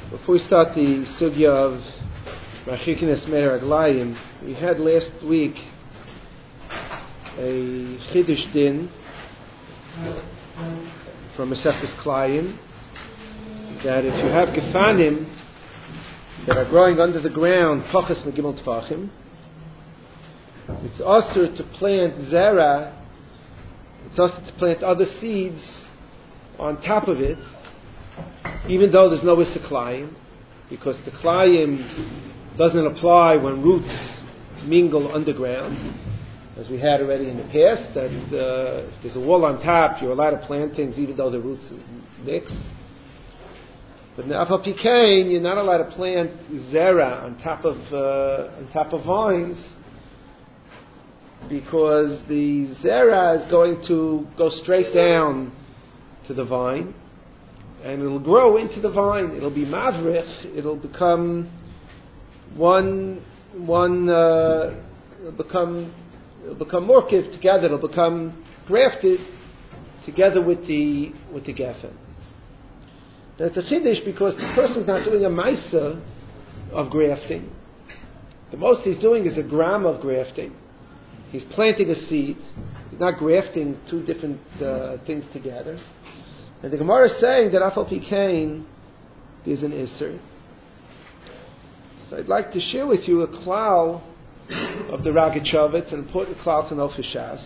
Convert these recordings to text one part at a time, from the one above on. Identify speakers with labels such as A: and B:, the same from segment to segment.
A: Before we start the sugya of Machikines Meher Aglayim, we had last week a Chiddush Din from Masechtas Klayim that if you have Gefanim that are growing under the ground, Pachas Megimel Tfachim, it's also to plant Zera, it's also to plant other seeds on top of it, even though there's no Issa Klayim, because the Klayim doesn't apply when roots mingle underground, as we had already in the past, that if there's a wall on top, you're allowed to plant things even though the roots mix. But in the Afal Pikain, you're not allowed to plant Zera on top of vines, because the Zera is going to go straight down to the vine, and it'll grow into the vine. It'll be mavrich. It'll become it'll become morkiv together. It'll become grafted together with the geffen. That's a chiddush because the person's not doing a maisa of grafting. The most he's doing is a gram of grafting. He's planting a seed. He's not grafting two different things together. And the Gemara is saying that Afal Pikain is an Isser. So I'd like to share with you a klal of the Rogatchover, an important klal to know for Shas.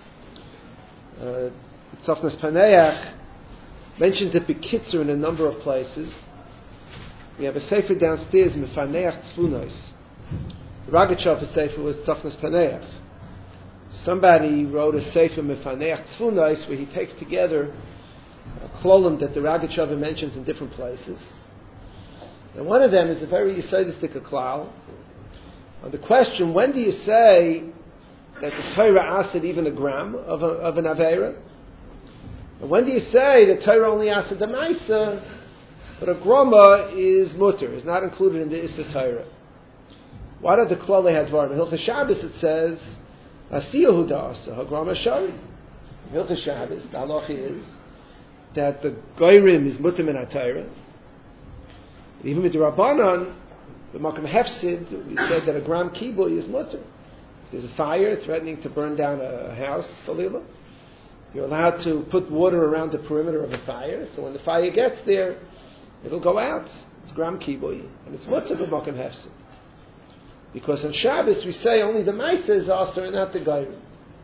A: Tzofnas Paneach mentions it Bekitzer in a number of places. We have a sefer downstairs, Mefaneach Tzvunos. The Rogatchover sefer was Tzofnas Paneach. Somebody wrote a sefer Mefaneach Tzvunos where he takes together a klolim that the Rogatchover mentions in different places. And one of them is a very yesodistic klal. On the question, when do you say that the Torah asked even a gram of an Aveira? And when do you say that Torah only asked the Maisa, but a groma is mutter, is not included in the Issa Torah? What are the klolei hadvarim? In Hilchos Shabbos it says, Asiyahu da'asa, ha-groma shari. In Hilchos Shabbos, the halacha is that the goyrim is mutter min ha-Torah. Even with the Rabbanan, the Makam Hefsid, we said that a gram kiboy is mutter. If there's a fire threatening to burn down a house, Falila, you're allowed to put water around the perimeter of a fire, so when the fire gets there, it'll go out. It's gram kiboy, and it's mutter with Makam Hefsid. Because on Shabbos we say only the Maisa is also and not the goyrim.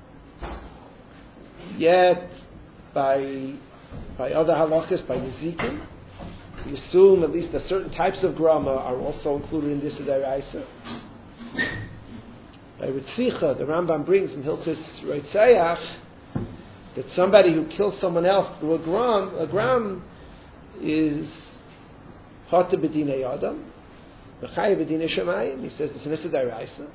A: Yet, by other halachas, by Nezikin, we assume at least that certain types of grama are also included in this Deraisa. By Ritzicha, the Rambam brings in Hilchos Reitzeach that somebody who kills someone else through a gram is Hata B'dinei Adam, B'chai B'dinei Shemayim. He says it's an Issa Deraisa.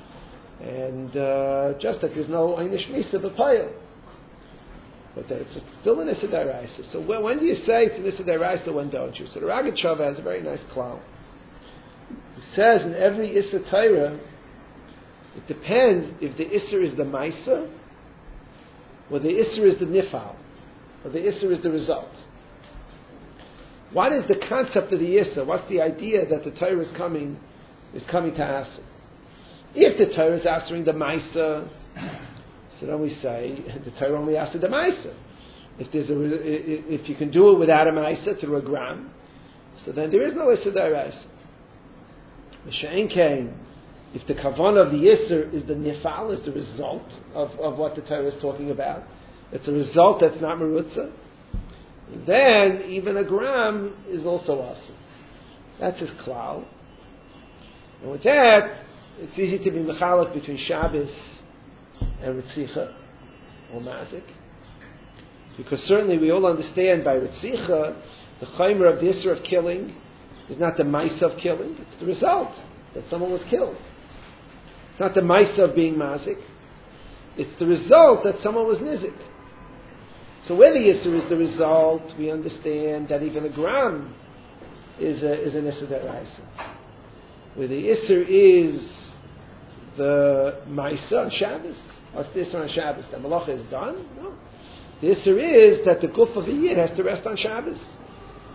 A: And just that there's no Einish Misa B'payil. But it's still an Issa Deraisa. So when do you say it's an Issa Deraisa, when don't you? So the Rogatchover has a very nice klal. He says in every Issa Torah, it depends if the Issa is the Maisa, or the Issa is the Nifal, or the Issa is the result. What is the concept of the Issa? What's the idea that the Torah is coming to answer? If the Torah is answering the Maisa, so then we say the Torah only asks the Maisa. If you can do it without a Maisa through a gram, so then there is no Issa Deraisa. M'she'en kein, if the kavanah of the Isser is the nifal, is the result of what the Torah is talking about, it's a result that's not merutza, then even a gram is also awesome. That's his klal. And with that, it's easy to be mechalek between Shabbos and Ritzicha or Mazik, because certainly we all understand by Ritzicha the chaymer of the Isser of killing is not the Maisa of killing, it's the result that someone was killed. It's not the Maisa of being Mazik, it's the result that someone was Nizik. So where the Isser is the result, we understand that even a gram is an Isser Deraisa. Where the Isser is the Maisa on Shabbos, what's the Isser on Shabbos? The Malacha is done? No. The Isser is that the Guf of a Yid has to rest on Shabbos.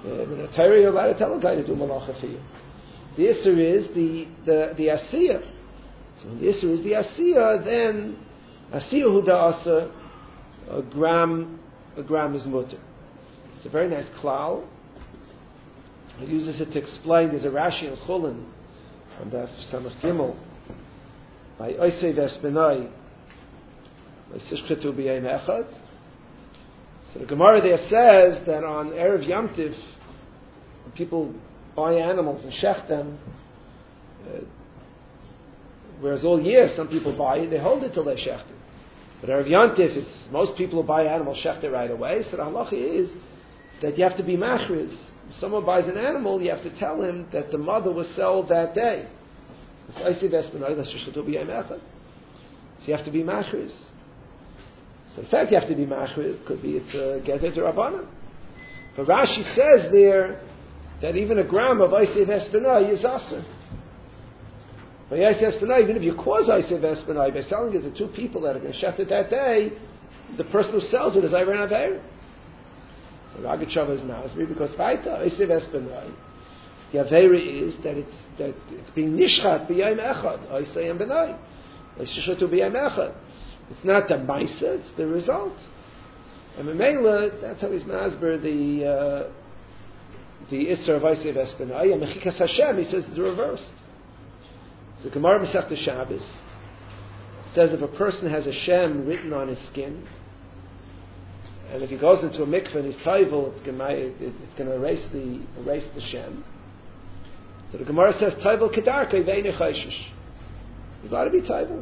A: In a Torah, you're allowed to tell a guy to do malacha for you. The Isser is the Asiyah. So when the Isser is the Asiyah, then Asiyah hu da'asa, a gram is mutter. It's a very nice klal. He uses it to explain. There's a Rashi in Chulin on the Samach Gimel by Oisei Vespenai by Sishchetu B'Yayim Echad. So the Gemara there says that on Erev Yom Tiv, when people buy animals and shech them, whereas all year some people buy it, they hold it till they shech it. But Erev Yom Tiv, it's most people who buy animals shech it right away. So the halacha is that you have to be machriz. If someone buys an animal, you have to tell him that the mother was sold that day. So you have to be machriz. So in fact you have to be machriz, could be it's geter to Rabbanan. But Rashi says there that even a gram of Isaav Espenai is aser. But Isaav Espenai, even if you cause Isaav Espenai by selling it to two people that are going to shech it that day, the person who sells it is Iran Aveir. So Ragat Shava is Nazri because Vaita Isaav Espenai. The Aveira is that it's being nishchat b'yayim echad. Isayim Benai. Ishishatu b'yayim echad. It's not the Maisa, it's the result. And Memela, that's how he's masber the Isser of Isaav Espenai. And Mechikas Hashem, he says the reverse. The Gemara Masechta Shabbos says if a person has a Shem written on his skin, and if he goes into a mikveh and he's taivel, it's going to erase the Shem. So the Gemara says taivel kedarkei ve'inei chayshish. He's allowed to be taivel.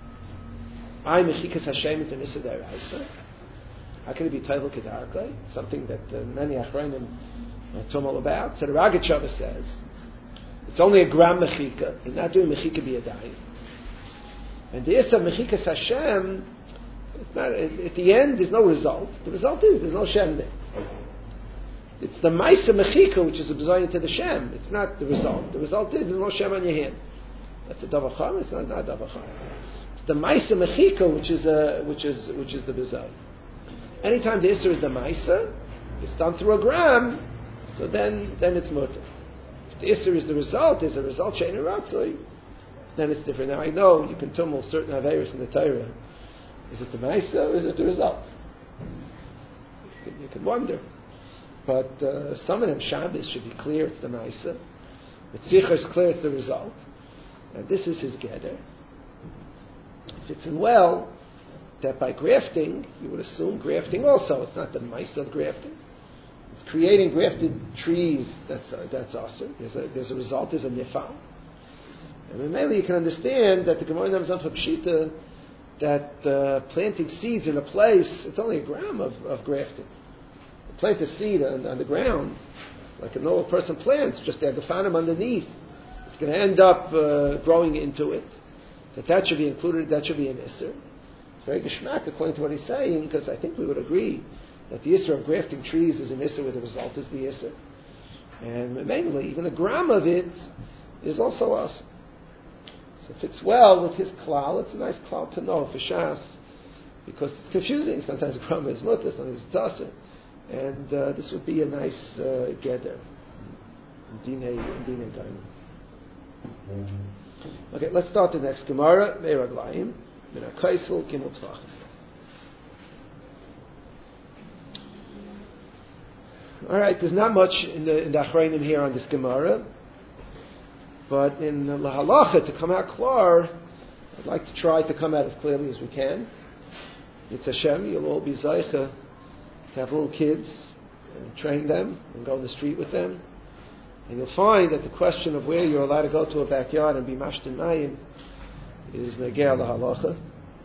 A: I mechikas Hashem is an issa deraisa. How can it be taivel kedarkei? Something that many achronim tumul about. So the Ragat Shava says it's only a gram mechika. He's not doing mechika b'yadayim. And the issa mechikas Hashem, it's not, at the end there's no result. The result is there's no Shem there. It's the Maisa Mechika which is observing to the Shem. It's not the result. The result is there's no Shem on your hand. That's a Davacham. It's not Davacham. It's the Maisa Mechika which is the result. Anytime the Isser is the Maisa, it's done through a gram. So then it's mutter. If the Isser is the result, there's a result Shein Ratzoi, then it's different. Now I know you can tumble certain Averis in the Torah. Is it the Maisa or is it the result? You can wonder. But some of them Shabbos should be clear it's the Maisa. The Tzichar is clear it's the result. And this is his Geder. It fits in well that by grafting, you would assume grafting also. It's not the Maisa of grafting. It's creating grafted trees that's awesome. There's a result, there's a nifal. And maybe you can understand that the Gemara Nam Zan Pshita that planting seeds in a place, it's only a gram of grafting. Plant a seed on the ground, like a normal person plants, just they have to find them underneath. It's going to end up growing into it. That should be included, that should be an Isser. It's very geschmack according to what he's saying, because I think we would agree that the Isser of grafting trees is an Isser where the result is the Isser. And mainly, even a gram of it is also awesome. So it fits well with his klal. It's a nice klal to know for Shas, because it's confusing. Sometimes a gram is mutter, sometimes it's tasser. And this would be a nice geder. Okay, let's start the next Gemara. Meiraglayim, Min HaKaisel, Gimel Tvachim. All right, there's not much in the Achreinim here on this Gemara, but in the Halacha to come out klar, I'd like to try to come out as clearly as we can. It's Hashem. You'll all be zaycha to have little kids and train them and go in the street with them. And you'll find that the question of where you're allowed to go to a backyard and be mashtin mayim is negeh la halacha.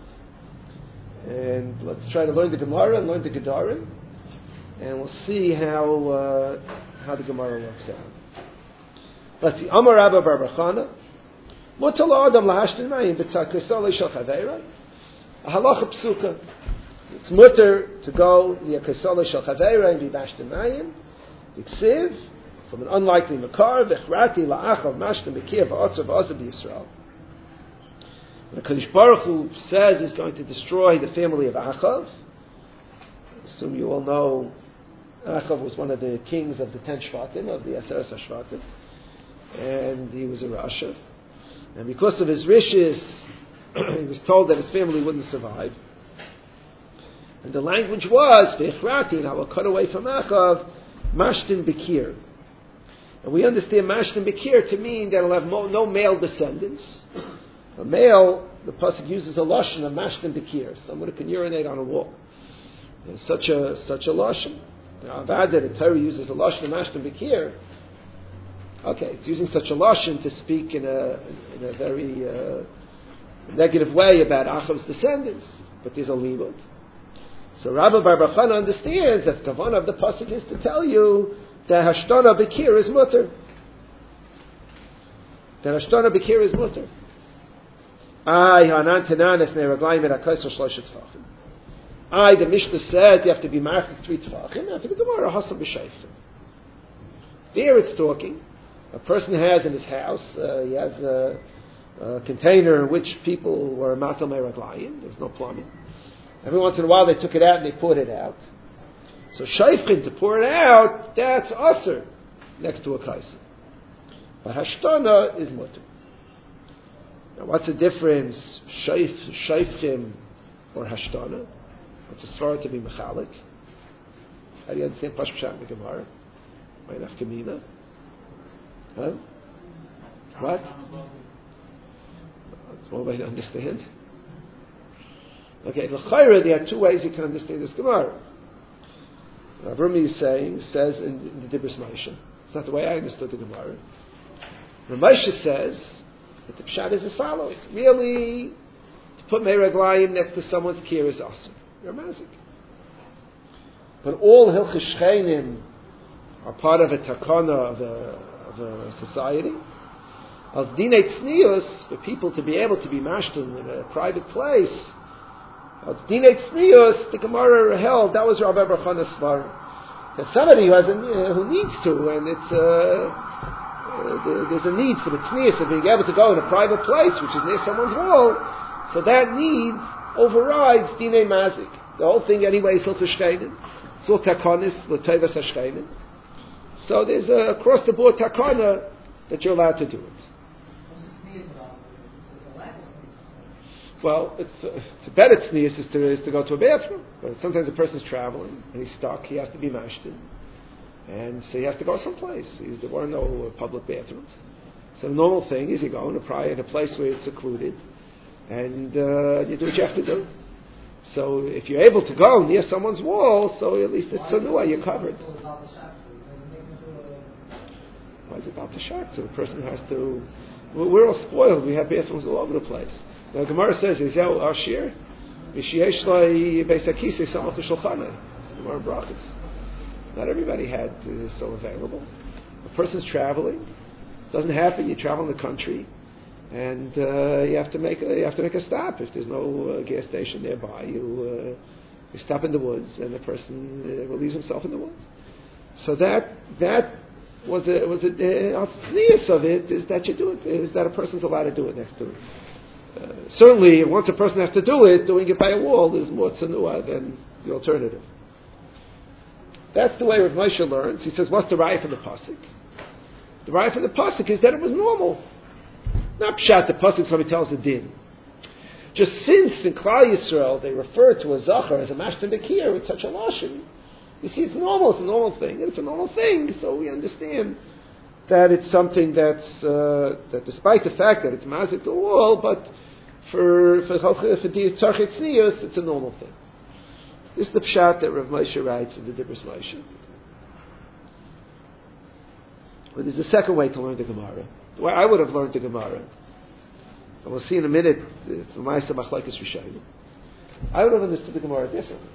A: And let's try to learn the Gemara and learn the Gedarim, and we'll see how the Gemara works out. Let's see. Amar Rabba Bar Bachana, Mutal Adam lahashtin mayim b'tzakasol shel chaveira. A halacha psuka. It's mutter to go li'akasola shel chaveira and be mashtin mayim. B'ksiv, from an unlikely makar, v'chrati la'achav mashtin b'kiyah v'otzav v'ozav b'Yisrael. The Kadosh Baruch Hu says he's going to destroy the family of Achav. I assume you all know Achav was one of the kings of the 10 Shvatim, of the Aseres HaShvatim, and he was a Rasha. And because of his riches, he was told that his family wouldn't survive. And the language was, V'echratin, I will cut away from Achav, Mashtin Bekir. And we understand Mashtin Bekir to mean that he'll have no male descendants. A male, the pasuk uses a lashon of Mashtin Bekir, someone who can urinate on a wall. And such a lashon. Avada, the Torah uses a lashon of Mashtin Bekir. Okay, it's using such a lashon to speak in a very negative way about Achav's descendants, but there's a limud. So Rabbi Bar Bar Chana understands that the kavanah of the pasuk is to tell you that Hashtana Bekir is mutter. That Hashtana Bekir is mutter. The Mishnah said you have to be marked 3 tefachim. I think the Gemara Hasam b'Sheifim. There it's talking. A person has in his house, he has a container in which people were matal meraglayim. There was no plumbing. Every once in a while they took it out and they poured it out. So sheifchin, to pour it out, that's aser next to a kaisa. But hashtana is mutter. Now what's the difference, sheifchim or hashtana? It's a svara to be mechalik. How do you understand Pash Pshat in the Gemara? My nafkamina. Huh? What? That's one way to understand. Okay, l'chayra, there are 2 ways you can understand this Gemara. Rav Rumi says in the Dibros Moshe. It's not the way I understood the Gemara. Rav Moshe says that the pshat is as follows. Really, to put meiraglayim next to someone's kir is awesome. You're mazik. But all hilchos shcheinim are part of a takana of a society. As dinei tznius, for people to be able to be mashtin in a private place, as dinei tznius, the Gemara held, that was Rabbi Bar Chana's svar. That somebody who needs to, and it's there's a need for the tznius of being able to go in a private place, which is near someone's wall, so that need overrides dinei mazik. The whole thing anyway is hilchos shcheinim. It's all takanis, l'tevas hashcheinim. So there's a across the board takana that you're allowed to do it. Well, it's a better tznius is to go to a bathroom. But sometimes a person's traveling and he's stuck. He has to be mashtin, and so he has to go someplace. There were no public bathrooms. So the normal thing is you go in a place where it's secluded, and you do what you have to do. So if you're able to go near someone's wall, so at least it's sanua, you're covered. Why is it about the shark? So the person has to. We're all spoiled. We have bathrooms all over the place. Now Gemara says, "Izel Ashir, Mishiyesh Lai Beisakise Samach Shulchanei." Gemara brachas. Not everybody had so available. A person's traveling. It doesn't happen. You travel in the country, and you have to make a stop. If there's no gas station nearby, you stop in the woods, and the person relieves himself in the woods. So that was a tznius of it is that you do it. Is that a person's allowed to do it next to it. Certainly, once a person has to do it, doing it by a wall is more tsanua than the alternative. That's the way Rav Moshe learns. He says, what's the raya from the pasuk? The raya from the pasuk is that it was normal. Not pshat, the pasuk somebody tells a din. Just since in Klal Yisrael they refer to a zachar as a mashtin bekir with such a lashon, you see it's normal, it's a normal thing, and it's a normal thing, so we understand that it's something that despite the fact that it's mazik the wall, but for tzarchei tznius, it's a normal thing. This is the pshat that Rav Moshe writes in the Dibros Moshe. But there's a second way to learn the Gemara. The way I would have learned the Gemara, and we'll see in a minute, it's the Ma'aseh Machlokes Rishonim. I would have understood the Gemara differently.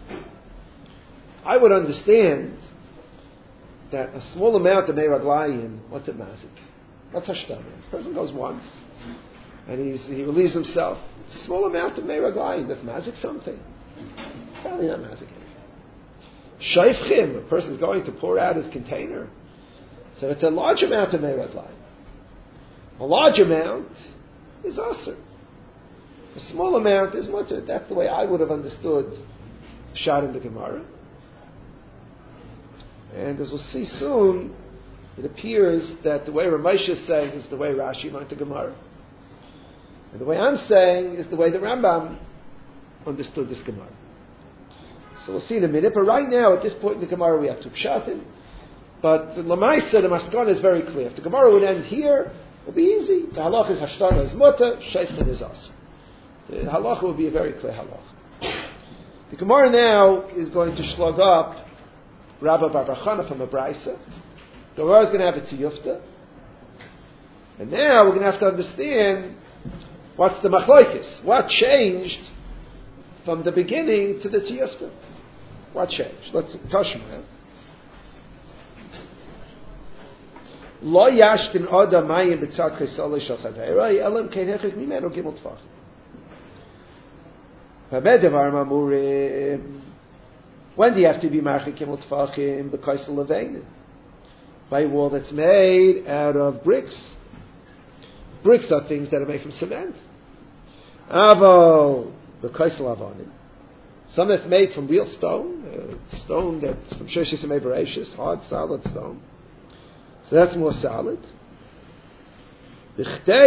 A: I would understand that a small amount of meiraglayim, what's it mazik? What's hashtana? The person goes once, and he relieves himself. It's a small amount of meiraglayim. That's mazik something. It's probably not mazik anything. Sheifchim, a person's going to pour out his container. So it's a large amount of meiraglayim. A large amount is aser. A small amount is mutter. That's the way I would have understood pshat in the Gemara. And as we'll see soon, it appears that the way Ramesh is saying is the way Rashi learned the Gemara. And the way I'm saying is the way the Rambam understood this Gemara. So we'll see in a minute. But right now, at this point in the Gemara, we have two pshatim. But the Lamaisa, the Maskana is very clear. If the Gemara would end here, it would be easy. The halach is Hashtana is mutter, Sheifchin is us. The halacha will be a very clear halacha. The Gemara now is going to shlug up Rabbi Bar Bar Chana from a Braisa. The Gemara is going to have a Tiyufta. And now we're going to have to understand what's the Machlokes. What changed from the beginning to the Tiyufta? What changed? Let's Tashma. Lo yashtin oda mayim b'tzad chesole shel chaveira elam kein hechik mimenu gimel tfachim. V'medevar mamurim. When do you have to be marchik gimel tfachim? B'kaisel levein. By a wall that's made out of bricks. Bricks are things that are made from cement. Aval b'kaisel avonim. Some that's made from real stone, stone that's from Sheshis and Mebereshis, hard, solid stone. So that's more solid. The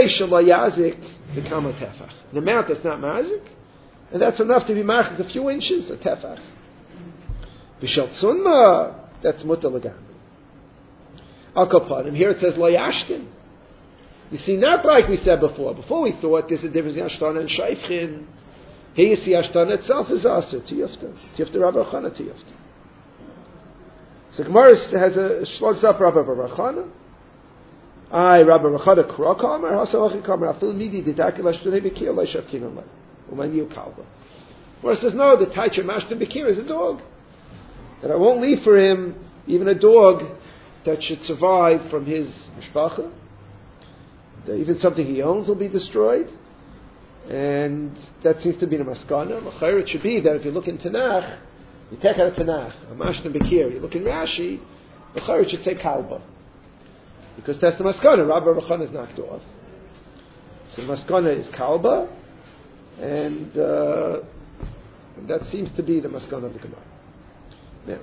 A: amount that's not mazik, and that's enough to be marked a few inches, a tefach. B'shel tzunma, that's mutar legam. Al-Kapanim, here it says lo yashtin. You see, not like we said before. Before we thought there's a difference in Ashtana and Sheifchin. Here you see Ashtana itself is also Tiyufta. Tiyufta Rabbi Chana Tiyufta. So Gemara slugs up Rabbi Bar Chana. Rabbi Bar Chana Kra Kamer, Hasavachi Kamer, Afil Midi Didaki Lashtane Bekir Laishav Kinam Umaniu Kalba. Gemara says, no, the Taicha Mashtan Bekir is a dog. That I won't leave for him even a dog that should survive from his mishpacha. Even something he owns will be destroyed. And that seems to be the maskana. It should be that if you look in Tanakh, you take out a Tanakh, a Mashtan Bekir, you look in Rashi, it should say Kalba. Because that's the maskana. Rabbi Rachana is knocked off. So the maskana is Kalba, and that seems to be the maskana of the Gemara. Now,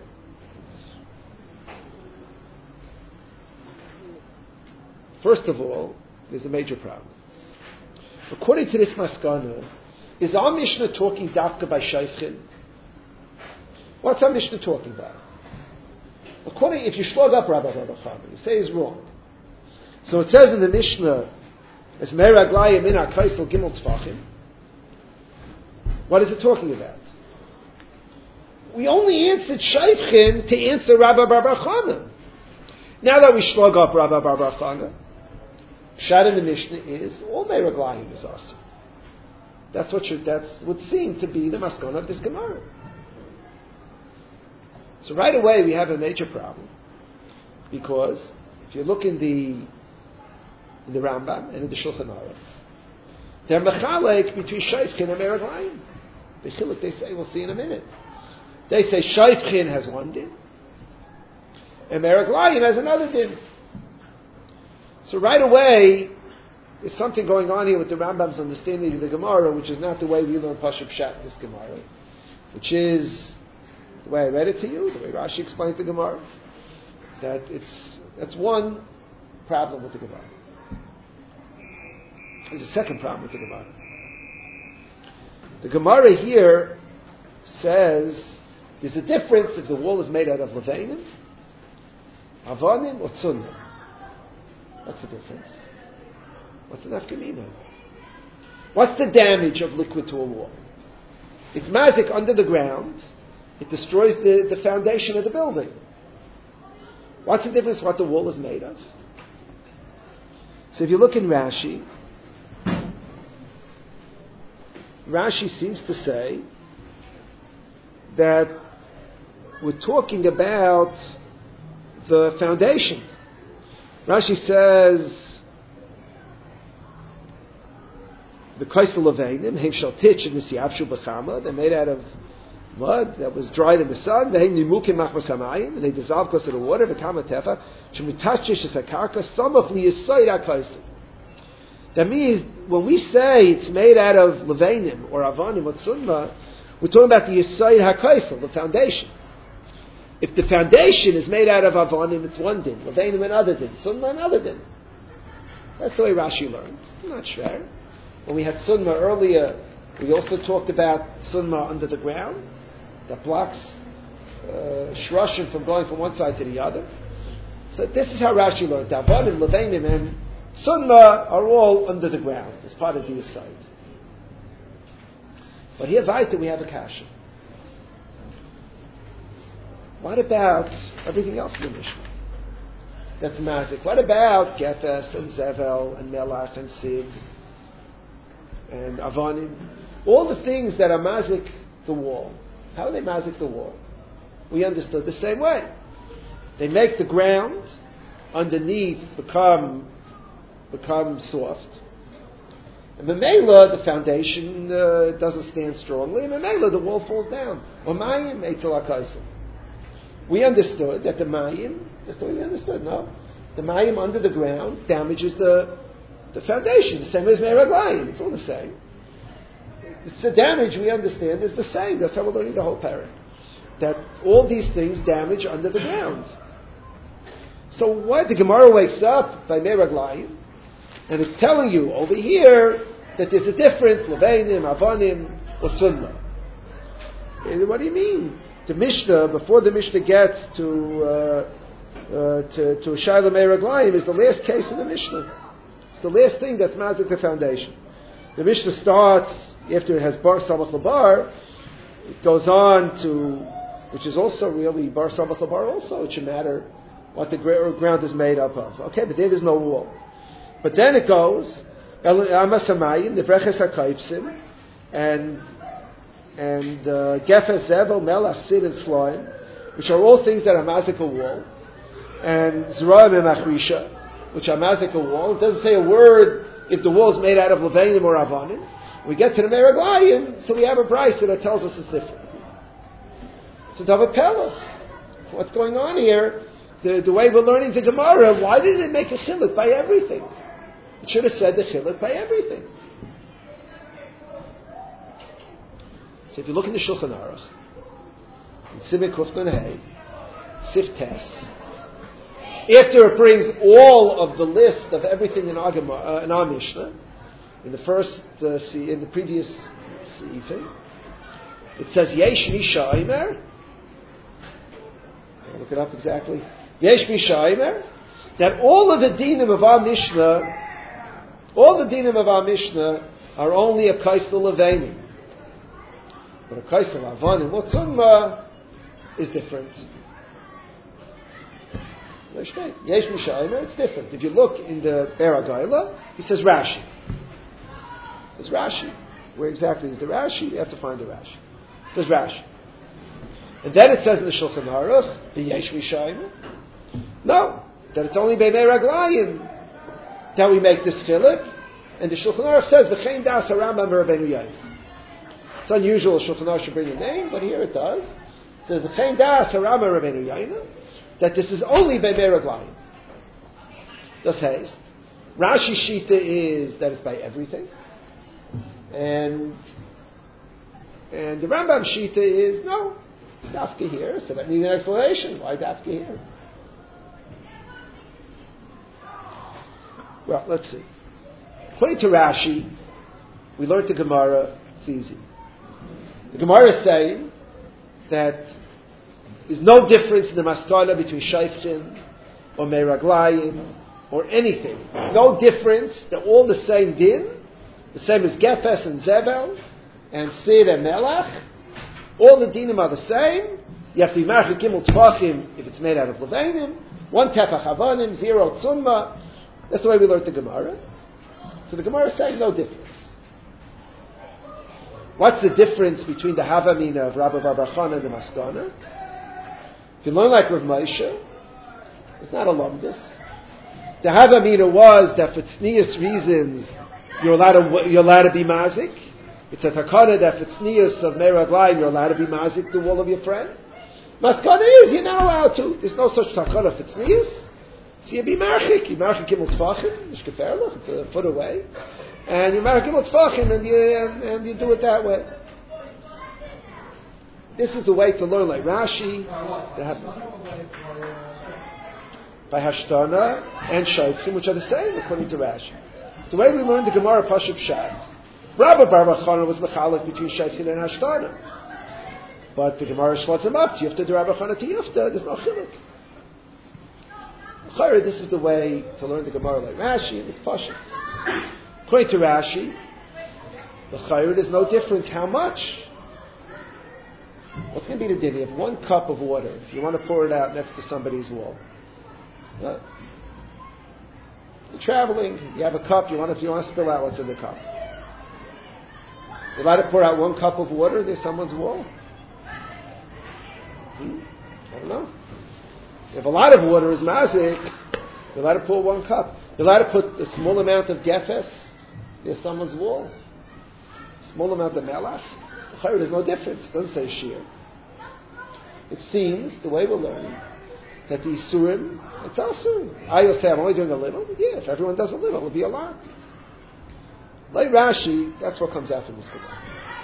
A: first of all, there's a major problem. According to this maskana, is our Mishnah talking dafka by Sheifchin? What's our Mishnah talking about? If you slug up Rabbi Bar Chana, you say he's wrong. So it says in the Mishnah, as Meraglayim min ha'kaisel gimel tfachim. What is it talking about? We only answered Sheifchin to answer Rabbi Bar Chana. Now that we slug up Rabbi Bar Chana, Pshat in the Mishnah is all Meraglayim is awesome. That would seem to be the maskana of this Gemara. So right away we have a major problem, because if you look in the Rambam and in the Shulchan Aruch, they're mechalek between Sheifchin and Meraglayim. The chiluk they say, we'll see in a minute. They say Sheifchin has one din, and Meraglayim has another din. So right away, there's something going on here with the Rambam's understanding of the Gemara, which is not the way we learn Pashup Pshat this Gemara, which is the way I read it to you, the way Rashi explains the Gemara. That's one problem with the Gemara. There's a second problem with the Gemara. The Gemara here says there's a difference if the wall is made out of leveinim, avanim, or tzunim. What's the difference? What's the nafkamina? What's the damage of liquid to a wall? It's mazik under the ground. It destroys the foundation of the building. What's the difference what the wall is made of? So if you look in Rashi, Rashi seems to say that we're talking about the foundation. Rashi says, the kaisel leveinim, heim shal titch and nisiyavshu b'chama, they're made out of mud that was dried in the sun, v'heim nimukim machmas hamayim, and they dissolve because of the water, v'kama tefa, shemitachish es hakarka, some of liyisoid ha-kaisel. That means, when we say it's made out of leveinim, or avanim, or tzunma, we're talking about the yisoid ha-kaisel, the foundation. If the foundation is made out of avonim, it's one din. Levanim another din. Sunma another din. That's the way Rashi learns. I'm not sure. When we had sunma earlier, we also talked about sunma under the ground that blocks shrushim from going from one side to the other. So this is how Rashi learned. Avonim, levanim, and sunma are all under the ground as part of the aside. But here, weiter, we have a kasha. What about everything else in the Mishnah? That's mazik. What about Gefes and Zevel and Melach and Sid and Avonim? All the things that are mazik the wall. How are they mazik the wall? We understood the same way. They make the ground underneath become soft. And Memela, the foundation doesn't stand strongly. And Memela, the wall falls down. Omayim eitzel hakaisel. We understood that the mayim, that's the way we understood, no? The mayim under the ground damages the foundation, the same as meraglayim. It's all the same. It's the damage we understand is the same. That's how we're learning the whole parak. That all these things damage under the ground. So why the Gemara wakes up by meraglayim, and it's telling you over here that there's a difference, levanim, avonim, or sunma. What do you mean? The Mishnah, before the Mishnah gets to Shaila Meiraglayim, is the last case in the Mishnah. It's the last thing that's mazik the foundation. The Mishnah starts, after it has Bar Samach Labar, it goes on to, which is also really Bar Samach Labar also, it should matter what the ground is made up of. Okay, but there's no wall. But then it goes, Amasamayim, the Vreches HaKaipsim, and Gefes, Zevel, Melach, Sid, and Sloim, which are all things that are mazik a wall, and Zerayim and Machrisha, which are mazik a wall. It doesn't say a word if the wall is made out of Levanim or Avonim. We get to the Meraglayim, so we have a brayso that tells us it's different. So David Pella, what's going on here? The way we're learning the Gemara, why did it make a chiluk by everything? It should have said the chiluk by everything. So if you look in the Shulchan Aruch, in Simek Kufnan Hay, Sif Tes, after it brings all of the list of everything in our Mishnah, in the previous Seifim, it says Yesh Misha Aimer. I'll look it up exactly. Yesh Misha Aimer. That all of the dinim of our Mishnah, are only a kaisel levanim. But a kaisel avonim, what sunma is different. Yesh Misha Aimer, it's different. If you look in the Beragayla, he says Rashi. It says Rashi. Where exactly is the Rashi? You have to find the Rashi. It says Rashi. And then it says in the Shulchan Aruch, the Yesh Misha Aimer. No, that it's only Beinei Raglayim that we make this chiluk. And the Shulchan Aruch says, V'chein das HaRambam V'Rabbeinu Yair. It's unusual Shulchan Aruch should bring a name, but here it does. It says, V'chein das HaRambam V'Rabbeinu Yair, that this is only Beinei Raglayim. Das heißt, Rashi Shita is that it's by everything. And the Rambam Shita is, no, Dafka here, so that needs an explanation. Why Dafka here? Well, let's see. According to Rashi, we learned the Gemara, it's easy. The Gemara is saying that there's no difference in the maskana between Shaifchin or Meiraglayim or anything. No difference. They're all the same din. The same as Gefes and Zevel and Sid and Melach. All the dinim are the same. You have to be marchik gimel tfachim if it's made out of levanim. 1 tefach avonim, 0 tzunma. That's the way we learned the Gemara. So the Gemara is saying no difference. What's the difference between the Havamina of Rabbi Bar Bar Chana and the Maskana? If you learn like Rav Moshe, it's not a lumdus. The Havamina was that for tznius reasons you're allowed to be mazik. It's a takana that for tznius of Meraglayim you're allowed to be mazik the wall of your friend. Maskana is you're not allowed to. There's no such takana for tznius. So you be marchik. You marchik gimel tfachim. It's a foot away. And you marchik gimel tfachim and you do it that way. This is the way to learn like Rashi. By Hashtana and Shaykhim, which are the same according to Rashi. The way we learned the Gemara Pashup Shat. Rabbi Bar Chana was mechalek between Shaykhim and Hashtana. But the Gemara splits them up. Yifta to Rabbi Chana to Yifta. There's no chiluk. This is the way to learn the Gemara like Rashi, and it's Pashup. According to Rashi, the Chayr, there's no difference how much. What's going to be the din? You have 1 cup of water. If you want to pour it out next to somebody's wall. You're traveling, you have a cup, if you want to spill out what's in the cup. You're allowed to pour out 1 cup of water near someone's wall? I don't know. If a lot of water is mazik, you're allowed to pour 1 cup. You're allowed to put a small amount of gefes near someone's wall. A small amount of melach. There's no difference. It doesn't say shear. It seems, the way we're learning, that the Isurim, it's also. I'll say I'm only doing a little. Yeah, if everyone does a little, it'll be a lot. Like Rashi, that's what comes out from this Gemara.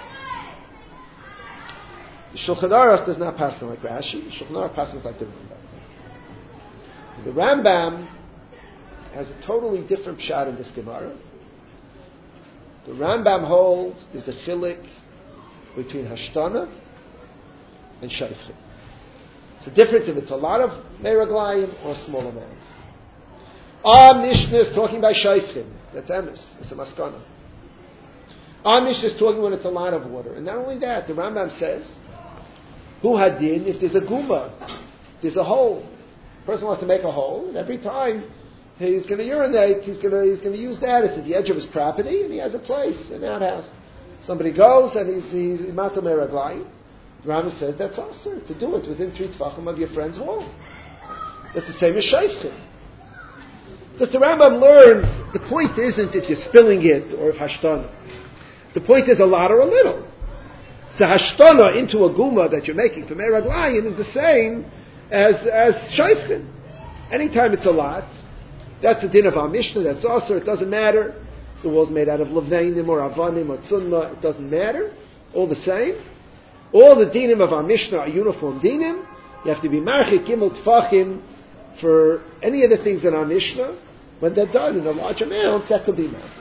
A: The Shulchan Aruch does not pass like Rashi. The Shulchan Aruch passes like the Rambam. The Rambam has a totally different pshat in this Gemara. The Rambam holds there's a chilik between Hashtana and Shaykhim. It's the difference if it's a lot of Meraglayim or a small amount. Our Mishnah is talking by Shaykhim. That's Emes. It's a Maskana. Our Mishnah is talking when it's a lot of water. And not only that, the Rambam says, Hu Hadin, if there's a Guma, there's a hole. The person wants to make a hole, and every time he's going to urinate, he's going to use that. It's at the edge of his property, and he has a place, an outhouse. Somebody goes, and he's Mato Meraglayim. The Rambam says that's also to do it within 3 tefachim of your friend's wall. That's the same as Shaykhim. Because the Rambam learns, the point isn't if you're spilling it or if Hashtana. The point is a lot or a little. So Hashtana into a guma that you're making for Meraglayim is the same as Shaykhim. Anytime it's a lot, that's the din of our Mishnah, that's also, it doesn't matter. The wall's made out of Levainim or Avanim or Tzunma, it doesn't matter. All the same. All the dinim of our Mishnah are uniform dinim. You have to be marchik gimel tfachim for any of the things in our Mishnah. When they're done in a large amount, that could be marchik.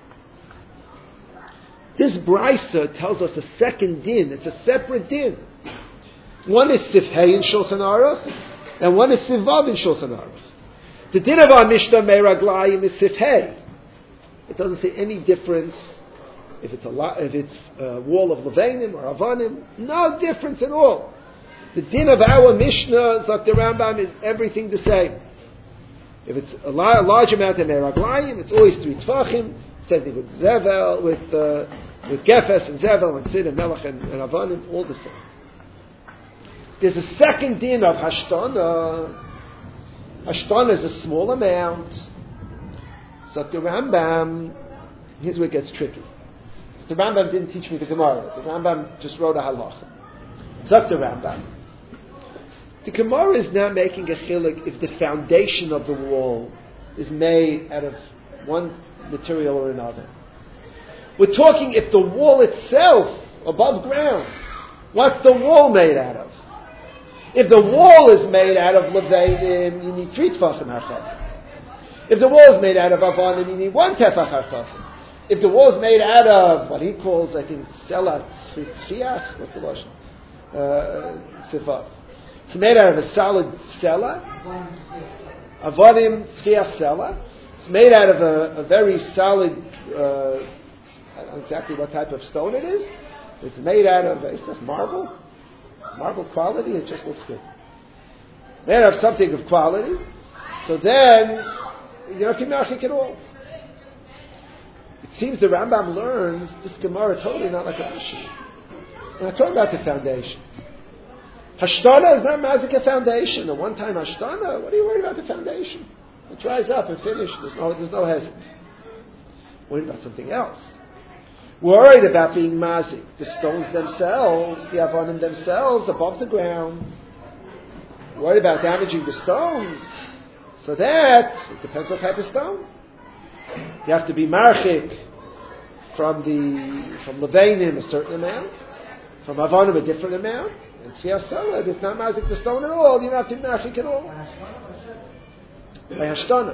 A: This brisa tells us a second din. It's a separate din. One is sifhei in Shulchan Aruch, and one is sivav in Shulchan Aruch. The din of our Mishnah Meraglayim is sifhei. It doesn't say any difference. If it's a wall of Levainim or Avanim, no difference at all. The din of our Mishnah, Zok the Rambam, is everything the same. If it's a large amount of Meraglayim, it's always 3 tefachim. Same thing with Zevel, with Gefes and Zevel and Sid and Melech and Avanim, all the same. There's a second din of Hashtana. Hashtana is a small amount. Zok the Rambam, here's where it gets tricky. The Rambam didn't teach me the Gemara. The Rambam just wrote a halacha. Zok the Rambam. The Gemara is now making a chilik if the foundation of the wall is made out of one material or another. We're talking if the wall itself, above ground, what's the wall made out of? If the wall is made out of Levainim, you need 3 tefachim harchaf. If the wall is made out of Avanim, you need 1 tefach harchaf. If the wall is made out of what he calls, I think, Sela Tzfiach, what's the Lashon? Sifav. It's made out of a solid Sela. Avadim Tzfiach Sela. It's made out of a very solid, I don't know exactly what type of stone it is. It's made out of marble. Marble quality, it just looks good. Made out of something of quality. So then, you don't have to marchik at all. It seems the Rambam learns this Gemara totally not like a Rashi. We're not talking about the foundation. Hashtana is not mazik a foundation. The one-time Hashtana, what are you worried about the foundation? It dries up and finished. There's no hesitation. Worried about something else. Worried about being mazik. The stones themselves, the avonim themselves, above the ground. Worried about damaging the stones. So that, it depends what type of stone. You have to be marchik from Levainim a certain amount. From Avonim a different amount. And Tziyasala, it's not mazik the stone at all. You're not machik at all. By Hashtana.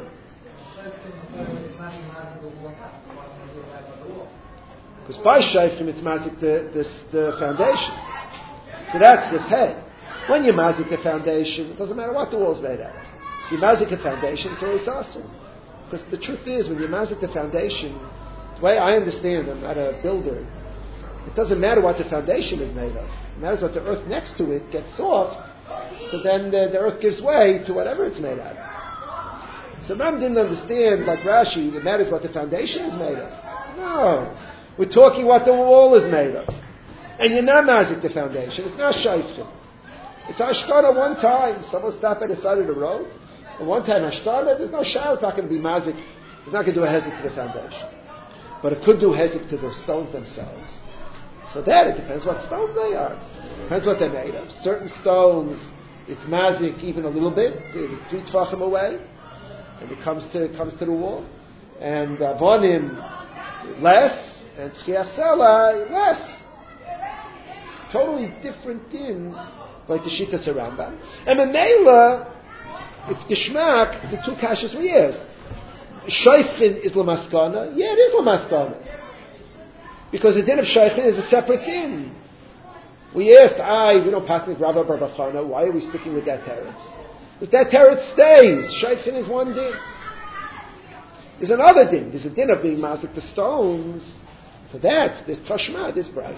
A: Because by Shaifim it's mazik the foundation. So that's the head. When you mazik the foundation, it doesn't matter what the wall's made out of. If you mazik the foundation, it's always awesome. Because the truth is, when you mazik the foundation, the way I understand it, I'm not a builder, it doesn't matter what the foundation is made of. It matters what the earth next to it gets soft, so then the earth gives way to whatever it's made out of. So Ram didn't understand, like Rashi, it matters what the foundation is made of. No. We're talking what the wall is made of. And you're not mazik the foundation. It's not shaifim. It's Hashtana one time. Someone stopped by the side of the road. And one time Hashtana, there's no shower. It's not going to be mazik. It's not going to do a hezek to the foundation. But it could do hezek to the stones themselves. So that, it depends what stones they are. Depends what they're made of. Certain stones, it's mazik even a little bit. It's 3 tefachim away. And it comes to the wall. And avonim, less. And Tziyasala, less. Totally different din, like the Shittas Rambam. And Memela, it's Geshmak, the 2 kashas we asked. Shaifin is Lamaskana. Yeah, it is Lamaskana. Because the din of Shaifin is a separate din. We asked, we don't pass the Rabba Barbachana. Why are we sticking with that teretz? Because that teretz stays. Shaifin is one din. There's another din. There's a din of being mazik the stones. So that's this Tashma, this price.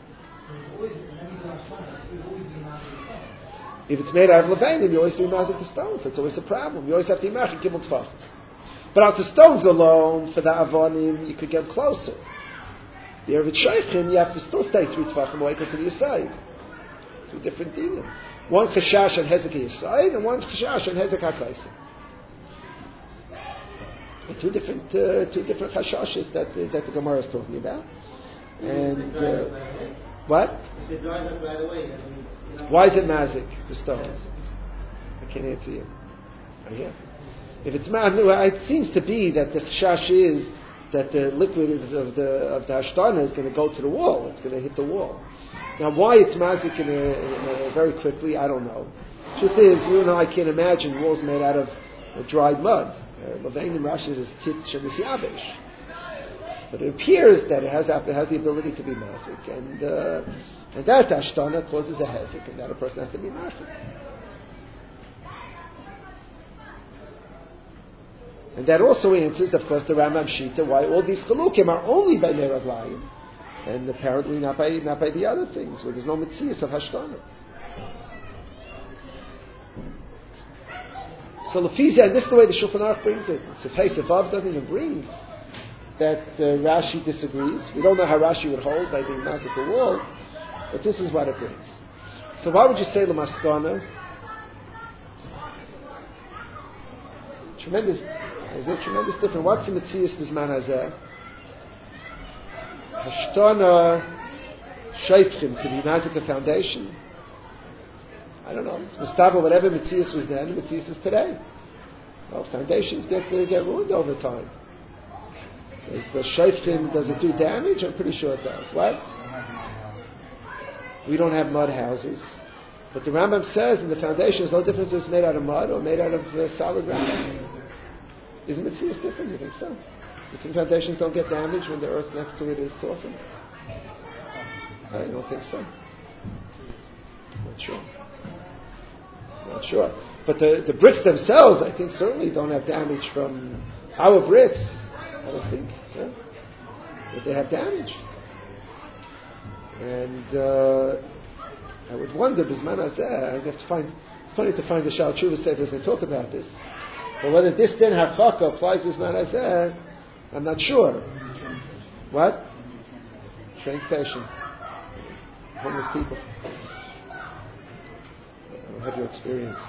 A: If it's made out of Levanim, you always do mazik the stones. That's always a problem. You always have to imach and gimel tfach. But out the stones alone, for the avonim, you could get closer. The Erevit Shaychin, you have to still stay 3 tefachim away because of the Yisayim. 2 different dinim. One chashash and hezek Yisayim, and one chashash and hezek HaKaisim. Two different chashashes that the Gemara is talking about. And what? Why is it mazik, the stones? I can't answer you. Yeah. If it's it seems to be that the chashash is that the liquid of the Hashtana is going to go to the wall. It's going to hit the wall. Now, why it's mazik in a very quickly, I don't know. Truth is, I can't imagine walls made out of dried mud. Levanim Rashi is tit shemisyavish. But it appears that it has the ability to be mazik, and that Hashtana causes a hezek, and that a person has to be mazik. And that also answers, of course, the Rambam Shita, why all these chalukim are only by Meraglayim, and apparently not by the other things, where there's no mitzias of Hashtana. So Lefiza, and this is the way the Shulchan Aruch brings it. Sefei Sevav doesn't even bring that Rashi disagrees. We don't know how Rashi would hold by being mazik the wall, but this is what it brings. So why would you say Lamaskana? Tremendous difference. What's the Metzias Bizman Hazeh? Hashtana Shaifchim, could be mazik the foundation? I don't know. It's Mustaba, whatever Metzias was then, Metzias is today. Well, foundations get ruined over time. The Shaifchim, does it do damage? I'm pretty sure it does. What? We don't have mud houses. But the Rambam says in the foundation there's no difference if it's made out of mud or made out of solid ground. Isn't Metzias different? You think so? You think foundations don't get damaged when the earth next to it is softened? I don't think so. Not sure. But the bricks themselves, I think, certainly don't have damage from our bricks. I don't think. Yeah? But they have damage. And I would wonder, Bizman Hazeh, I'd have to find, it's funny to find the Shal Tshuva Sefer they talk about this. But whether this din Hakaka applies to Bizman Hazeh, I'm not sure. What? Train station. Homeless people. I don't have your experience.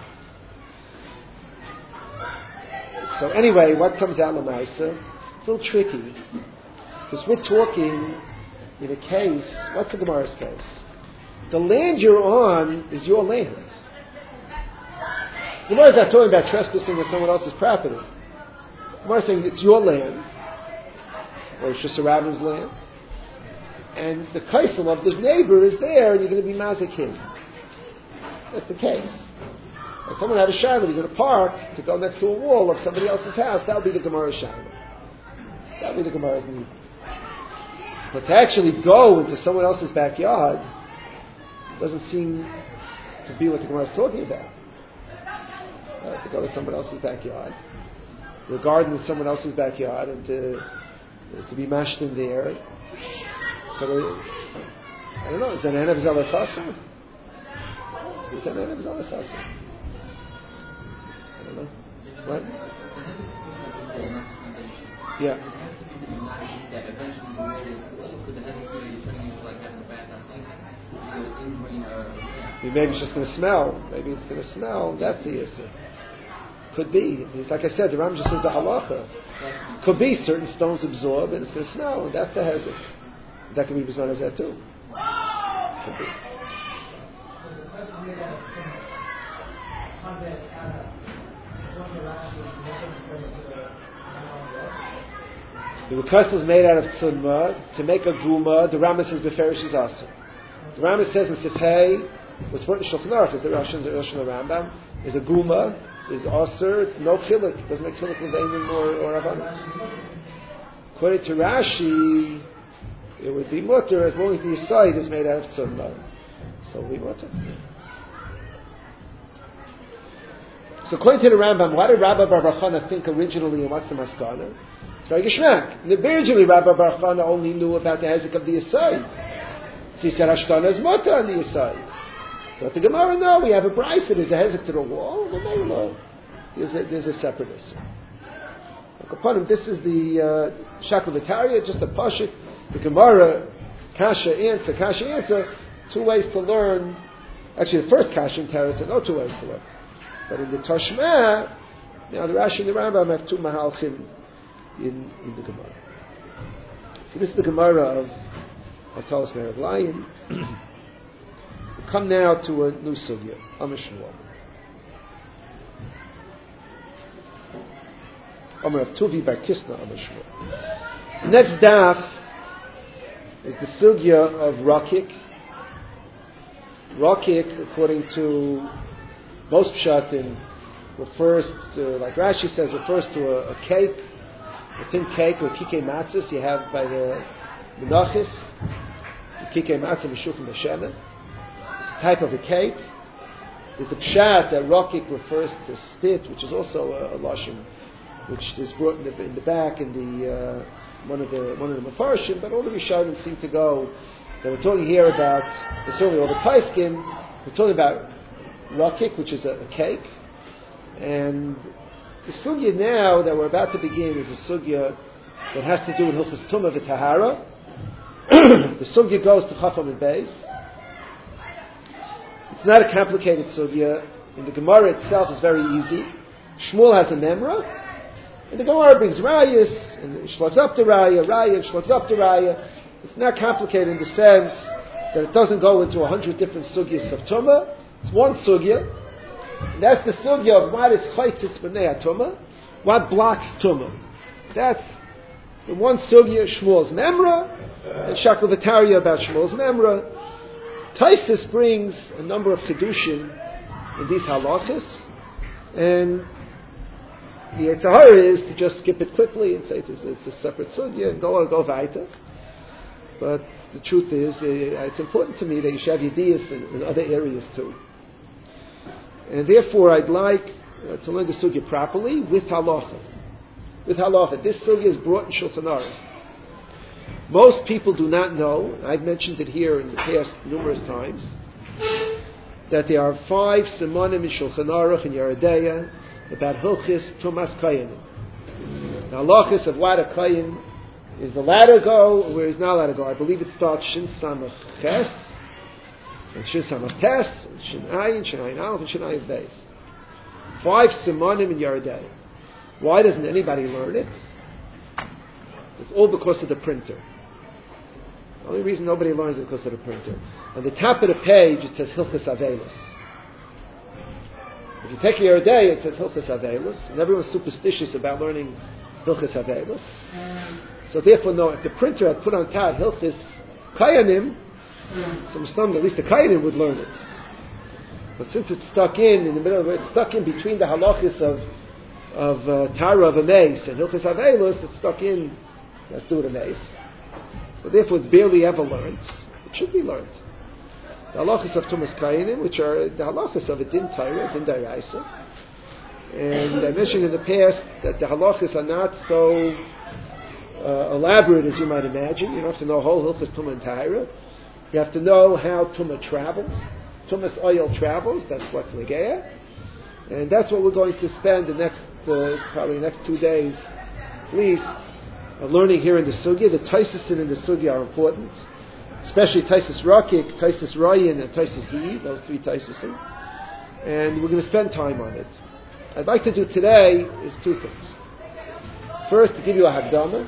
A: So anyway, what comes out Lamaisa? It's a little tricky. Because we're talking in a case, what's the Gemara's case? The land you're on is your land. The Gemara is not talking about trespassing on someone else's property. The Gemara is saying it's your land, or it's just a rabbi's land. and the kaisel of the neighbor is there, and you're going to be mazakim. That's the case. If someone had a shiloh, he's going to park to go next to a wall of somebody else's house, that would be the Gemara's shiloh. That would be the Gemara's need. But to actually go into someone else's backyard doesn't seem to be what the Gemara is talking about. To go to someone else's backyard, the garden is someone else's backyard, and to be mashed in there. So I don't know. Is that an enev zalachasa? Is that an enev zalachasa? I don't know. What? Yeah. Maybe it's just going to smell. Maybe it's going to smell. That's the issue. Could be. It's like I said, the Ram just says the halacha. Could be certain stones absorb and it's going to smell, and that's the hazard. That can be bisman as that too. Could be. The request was made out of tzunma to make a guma. The Rambam says beferish is asa. The Rambam says in Sifhei, what's written in Shulchan Aruch is the Rosh and the Rambam is a guma, is aser, no chilik, doesn't make chilik with Einim or Avanos. According to Rashi, it would be mutter as long as the side is made out of tzunma. So we mutter. So according to the Rambam, what did Rabbi Bar Chana think originally, and what's the maskana? It's very geschmack. Originally, Rabbi Bar Chana only knew about the hezek of the aside. So he said Hashtana is mutter on the aside. So at the Gemara, no, we have a brisa. There's a hezek to the wall. Well, no, there's a separateness. Upon him, this is the Shakal V'Tarya, just a pashit. The Gemara, kasha answer. Two ways to learn. Actually, the first kasha in Torah said no 2 ways to learn. But in the Tashma, now the Rashi and the Rambam have 2 mahalchim in the Gemara. So this is the Gemara of Talis Me'erav Lion. We come now to a new sugya, Amishnuah. Amar of Tuvi Bar Kisna Amishnuah. The next daf is the sugya of Rakik. Rakik, according to most pshatim, refers to, like Rashi says, refers to a cake, a thin cake, or kikei matzahs you have by the menachis, kikei matzah mishukim b'shemen. It's a type of a cake. There's a pshat that Rakik refers to spit, which is also a lashon, which is brought in the back in the one of the Mefarshim, but all the Rishonim seem to go that we're talking here about, certainly all the Paiskim, we're talking about Rakik, which is a cake, and the sugya now that we're about to begin is a sugya that has to do with Hilchos Tumah v'Tahara. The sugya goes to Chafam and Beis. It's not a complicated sugya. In the Gemara itself is very easy. Shmuel has a memra, and the Gemara brings rayas, and it shlots up the raya, and shlots up the raya. It's not complicated in the sense that it doesn't go into 100 different sugyas of Tumah. It's one sugya, and that's the sugya of what is chaytzitz b'nei Tumah, what blocks Tumah. That's the one sugya, Shmuel's memra, and Shakal V'Tarya about Shmuel's memra. Taisus brings a number of kedushin in these halachas, and the Yitzhahara is to just skip it quickly and say it's a separate sugya and go weiter. But the truth is, it's important to me that you should have yediyas in other areas too. And therefore, I'd like to learn the sugya properly with halacha. With halacha, this sugya is brought in Shulchan Aruch. Most people do not know, I've mentioned it here in the past numerous times, that there are 5 simanim in Shulchan Aruch and Yeridea about Hilchis Tumas Kayanim. The halachas of what a Kayin is allowed to go or where he's not allowed to go. I believe it starts Shin Samach Ches, and Shin Samach Tes, and Shin Ayin Aleph, and Shin Ayin Beis. 5 simanim in Yeridea. Why doesn't anybody learn it? It's all because of the printer. The only reason nobody learns it is because of the printer. On the top of the page it says Hilchos Avelos. If you take Yeridea, it says Hilchos Avelos, and everyone's superstitious about learning Hilchos Avelos. So therefore, no, if the printer had put on top Hilchos Kayanim, at least the Kayanim would learn it. But since it's stuck in the middle of it, it's stuck in between the halachis of Tara of a mace and Hilchis Avelus, it's stuck in, let's do it a mace. So therefore it's barely ever learned. It should be learned. The halachis of Tumas Kayanim, which are the halachis of a din Torah, din Daraisa. And I mentioned in the past that the halachis are not so elaborate as you might imagine. You don't have to know whole Hilchis Tumah and Tahira. You have to know how Tumah travels. Tumah's oil travels, that's what's Negea. And that's what we're going to spend the next, probably the next 2 days, at least, learning here in the Sugya. The Taisasin in the Sugya are important, especially Taisus Rakik, Taisus Rayin, and Taisus Hi, those 3 Taisasin. And we're going to spend time on it. I'd like to do today is 2 things. First, to give you a Hagdama,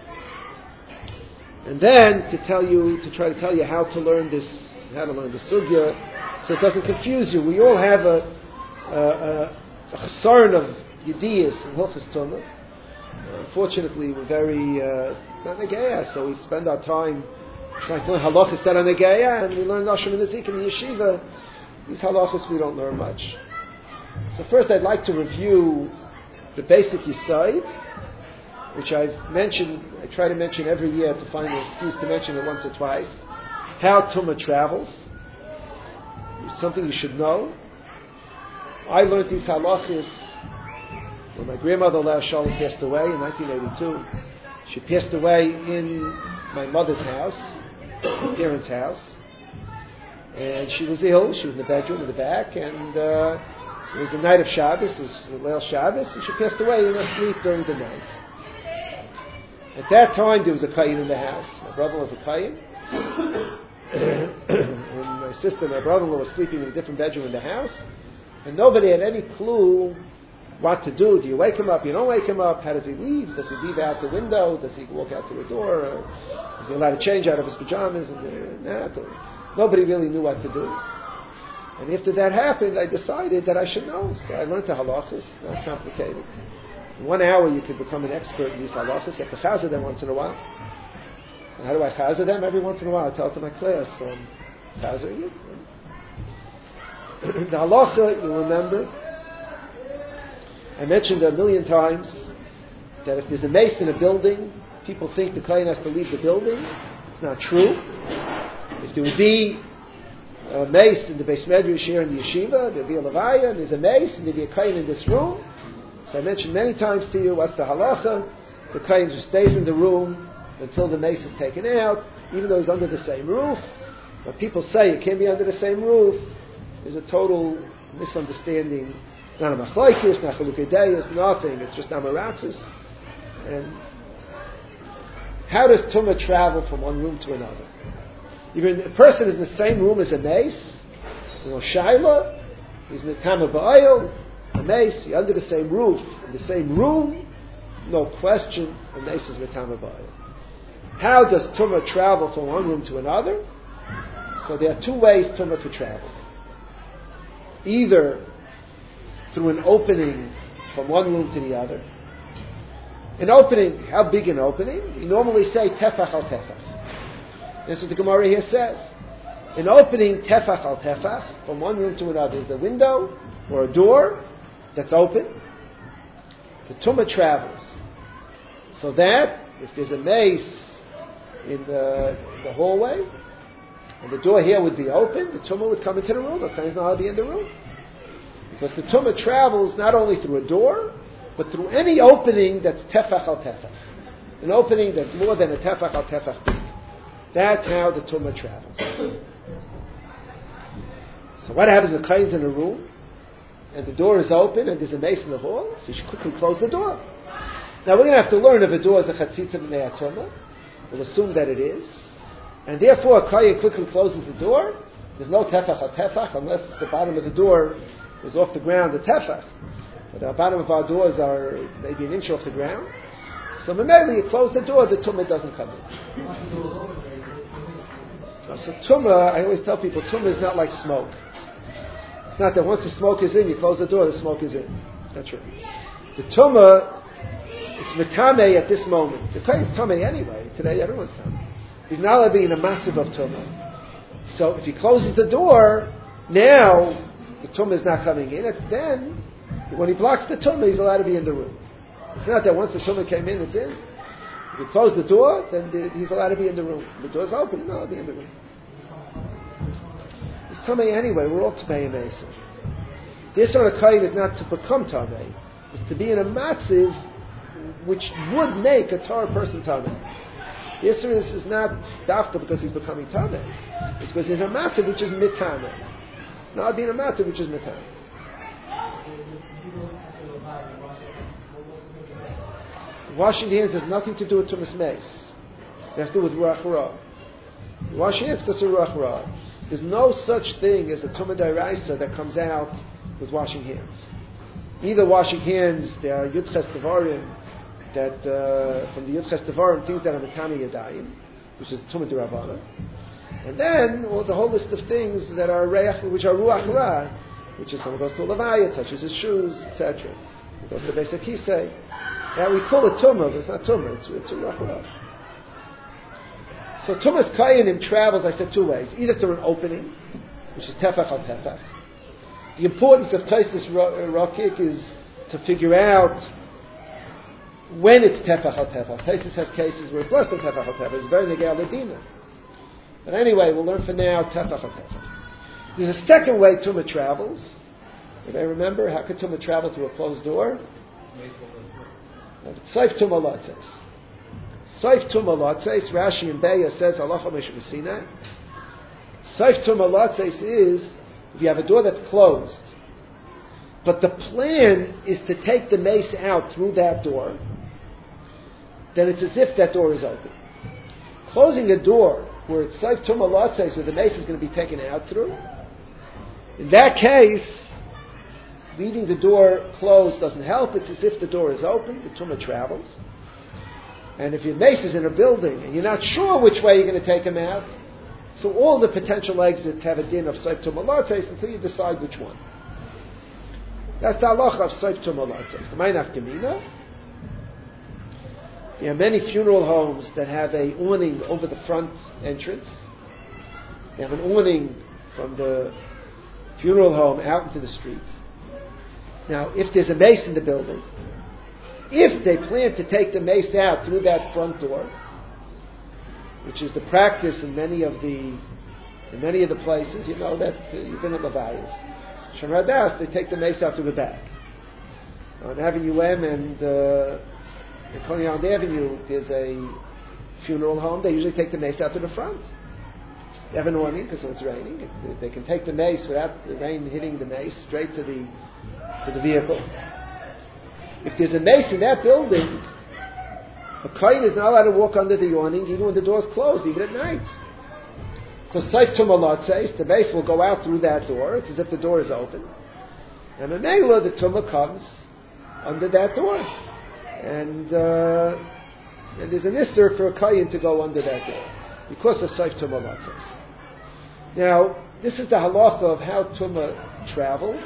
A: and then to try to tell you how to learn the Sugya, so it doesn't confuse you. We all have a chasarn of Yediyas in Hilchos Tumah. Unfortunately, we're very not Negeya, so we spend our time trying to learn halachas that are Negeya, and we learn Nashim and Nezik in the yeshiva. These halachas we don't learn much. So first, I'd like to review the basic Yesod, which I've mentioned. I try to mention every year to find an excuse to mention it once or twice. How Tumah travels. It's something you should know. I learned these halachas when my grandmother Leah Shalom passed away in 1982. She passed away in my mother's house, my parents' house, and she was ill. She was in the bedroom in the back, and it was the night of Shabbos, it was Leil Shabbos, and she passed away in her sleep during the night. At that time, there was a Kayin in the house. My brother was a Kayin. And my sister and my brother-in-law were sleeping in a different bedroom in the house. And nobody had any clue what to do. Do you wake him up? You don't wake him up? How does he leave? Does he leave out the window? Does he walk out to the door? Or is he allowed to change out of his pajamas? Nobody really knew what to do. And after that happened, I decided that I should know. So I learned the halachas. Not complicated. In 1 hour, you could become an expert in these halachas. You have to chazah them once in a while. So how do I chazah them? Every once in a while, I tell it to my class. So I'm chazahing it. The halacha, you remember, I mentioned a million times that if there's a mace in a building, people think the kohen has to leave the building. It's not true. If there would be a mace in the Beis Medrash here in the yeshiva, there'd be a levaya, and there's a mace, and there'd be a kohen in this room. So I mentioned many times to you what's the halacha. The kohen just stays in the room until the mace is taken out, even though he's under the same roof. When people say it can't be under the same roof, there's a total misunderstanding. Not a machlokes, not chalukei deyos, nothing. It's just amaratzis. And how does tumah travel from one room to another? Even a person is in the same room as a mace, shaila, he's in the Tama Ba'ayil, a mace, you're under the same roof, in the same room, no question, a mace is the Tama Ba'ayil. How does tumah travel from one room to another? So there are 2 ways tumah to travel. Either through an opening from one room to the other. An opening, how big an opening? We normally say tefach al tefach. That's what the Gemara here says. An opening tefach al tefach, from one room to another, is a window or a door that's open. The tumah travels. So that, if there's a mace in the hallway, and the door here would be open, the tumah would come into the room. The kohen is not allowed to be in the room. Because the tumah travels not only through a door, but through any opening that's tefach al tefach. An opening that's more than a tefach al tefach big. That's how the tumah travels. So what happens if the kohen's in a room, and the door is open, and there's a mace in the hall, so you should quickly close the door. Now we're going to have to learn if a door is a chatzitza b'nei tumah. We'll assume that it is. And therefore a kohen quickly closes the door. There's no tefach al tefach, unless the bottom of the door is off the ground, the tefach. But the bottom of our doors are maybe an inch off the ground. So immediately you close the door, the tumah doesn't come in. So tumah, I always tell people, tumah is not like smoke. It's not that once the smoke is in, you close the door, the smoke is in. That's true. The tumah, it's metame at this moment. The kohen is tameh anyway. Today everyone's tameh. he's not allowed to be in a massive of tumah. So if he closes the door, now the tumah is not coming in. And then, when he blocks the tumah, he's allowed to be in the room. It's not that once the tumah came in, it's in. If you close the door, then he's allowed to be in the room. The door's open, no, he'll be in the room. He's tamei anyway. We're all tamei mason. The issur on a kohen is not to become tamei. It's to be in a matziv which would make a Torah person tamei. The issur is not dafka because he's becoming tamei. It's because he's in a matziv which is mitamei. It's not being a matziv which is mitamei. Washing hands has nothing to do with tumas meis. It has to do with ruach ra. Washing hands because of ruach ra. There's no such thing as a tumah d'oraisa that comes out with washing hands. Either washing hands, there are yudches devarim that from the yudches devarim things that are metami yadayim, which is tumah d'rabbanan, and then the whole list of things that are reach, which are ruach ra, which is someone goes to a levaya, touches his shoes, etc. He goes to Beis HaKisei. Now we call it tumah, but it's not tumah, it's a ruach ra. So tumas kayanim travels, I said, two ways. Either through an opening, which is tefach al tefach. The importance of Taisus Rakik is to figure out when it's tefach al tefach. Taisus has cases where it's less than tefach al tefach. It's very negel ledina. But anyway, we'll learn for now tefach al tefach. There's a second way tumah travels. If I remember, how could tumah travel through a closed door? Saif tumah latzes. Saif tumah latzes. Rashi and Beya says halacha mishum Sinai. Saif tumah latzes is if you have a door that's closed, but the plan is to take the mace out through that door, then it's as if that door is open. Closing a door where it's saif tumah latzes, where the mace is going to be taken out through, in that case, leaving the door closed doesn't help. It's as if the door is open, the tumah travels. And if your mace is in a building and you're not sure which way you're going to take him out, so all the potential exits have a din of saif tumah latzes until you decide which one. That's the halacha of saif tumah latzes. The ma'inach gemina. There are many funeral homes that have a awning over the front entrance. They have an awning from the funeral home out into the street. Now, if there's a mace in the building, if they plan to take the mace out through that front door, which is the practice in many of the places, you know that you've been at Levayas. Shomer Das, they take the mace out through the back. On Avenue M and Coney Island Avenue, there's a funeral home. They usually take the mace out to the front. They have an awning because when it's raining, they can take the mace without the rain hitting the mace straight to the vehicle. If there's a mace in that building, a kohen is not allowed to walk under the awning even when the door's closed, even at night. Because saif tumah latzes, the mace will go out through that door. It's as if the door is open. And memela, the tumah comes under that door. And there's an issur for a kohen to go under that door because of saif tumah latzes. Now, this is the halacha of how tumah travels.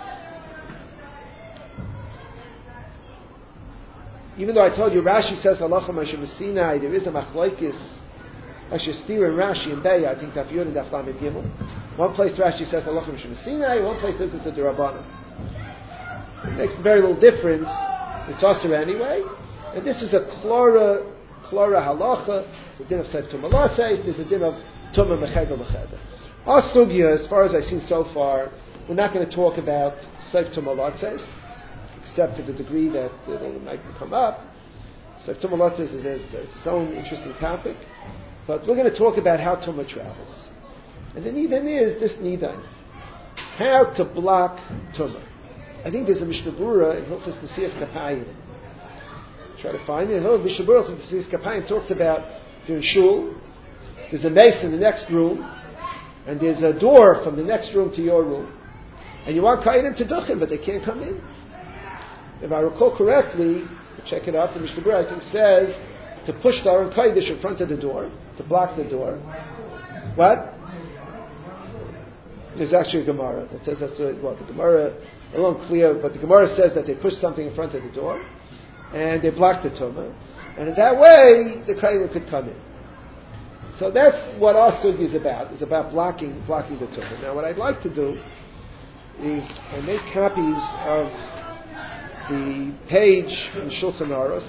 A: Even though I told you Rashi says halacha mishum Sinai, there is a machlokes Ashestir and Rashi and Beya. I think Daf Yud and Daf Lamed Gimel. One place Rashi says halacha mishum Sinai. One place says it's a d'Rabbanan. It makes very little difference. It's also anyway. And this is a klora halacha. It's a din of saif tumah latzes. There's a din of tumah mecheda mecheda. Our sugya, as far as I've seen so far, we're not going to talk about saif tumah latzes, except to the degree that it might come up. So tumah latzes is its own interesting topic. But we're going to talk about how tumah travels. And the nidan is this nidan. How to block tumah. I think there's a Mishnah Berurah in Hilchos Nesias Kapayim. Try to find it. Mishnah Berurah in Nesias Kapayim talks about if you're in shul, there's a mace in the next room, and there's a door from the next room to your room. And you want Kayanim to duchim, but they can't come in. If I recall correctly, check it out, the Mishnah Berurah I think says to push the Aron Kodesh in front of the door, to block the door. What? There's actually a Gemara that says that's the Gemara, a little clear, but the Gemara says that they push something in front of the door, and they block the Tumah, and in that way, the Kohen could come in. So that's what our sugi is about. It's about blocking the tumah. Now, what I'd like to do is I make copies of the page in Shulchan Aruch.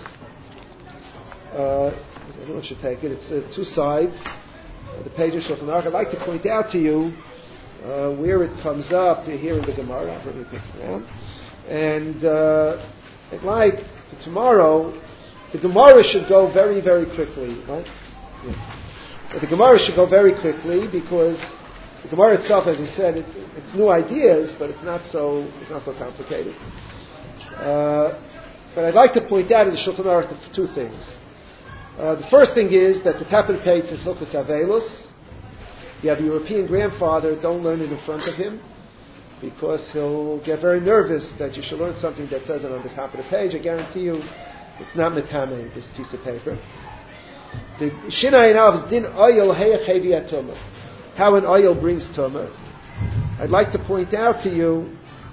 A: Everyone should take it. It's two sides. The page of Shulchan Aruch. I'd like to point out to you where it comes up here in the Gemara. I'll bring it around. And I'd like for tomorrow, the Gemara should go very, very quickly, right? Yeah. But the Gemara should go very quickly because the Gemara itself, as I said, it's new ideas, but it's not so complicated. But I'd like to point out in the Shulchan Aruch two things. The first thing is that the top of the page says Hilchos Avelus. You have a European grandfather, don't learn it in front of him, because he'll get very nervous that you should learn something that says it on the top of the page. I guarantee you it's not metame, this piece of paper. The Shinai Av is din oil heyachevi atumah. How an oil brings tumah. I'd like to point out to you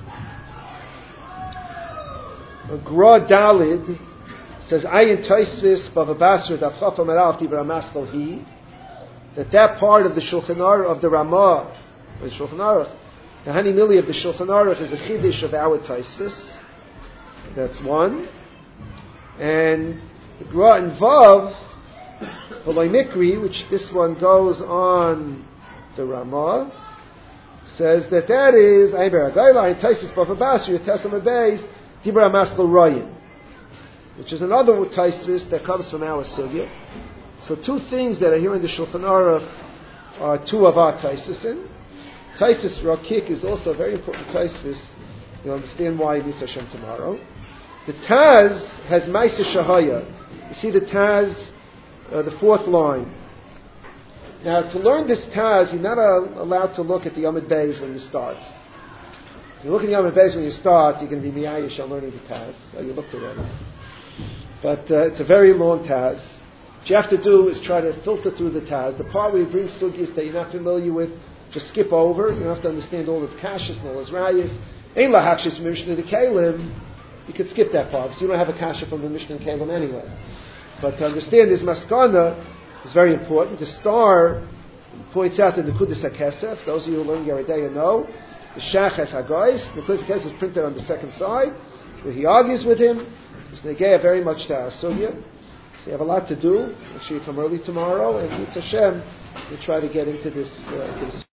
A: a Gra Dalid says Ayin Taisvis Bavabasra Dafchafa Marav Tibra Maskal Hi, that part of the Shulchan Aruch of the Ramah, the Shulchan Aruch, the Hani Mili of the Shulchan Aruch is a chiddush of our Taisvis. That's one. And the Gra and Vav V'loi Mikri, which this one goes on the Ramah, says that is Ayin Beragayla Ayin Taisvis Bavabasra Yotesam Abeis Tibra Maskal Royin, which is another Taisvis that comes from our Sugya. So two things that are here in the Shulchan Aruch are two of our Taisis. Taisis Rakik is also a very important Taisis. You'll understand why it is Hashem tomorrow. The Taz has Maisa Shahaya. You see the Taz, the fourth line. Now, to learn this Taz, you're not allowed to look at the Yomid Beis when you start. If you look at the Yomid Beis when you start, you can be miyayish on learning the Taz. So you looked already. But it's a very long Taz. What you have to do is try to filter through the Taz. The part where he brings sugis that you're not familiar with, just skip over. You don't have to understand all his kashas and all his rayas. Ein lahakshis from the Mishnah to Kalim. You could skip that part because you don't have a kasha from the Mishnah and Kalim anyway. But to understand his maskana is very important. The star points out the Nekudas HaKesef. Those of you who learn Yeridea know. The Shach has Hagais. The Nekudas HaKesef is printed on the second side, where he argues with him. It's Negeya very much to our sugya. So you have a lot to do. Actually, from early tomorrow, and Yitzhak Hashem, we try to get into this.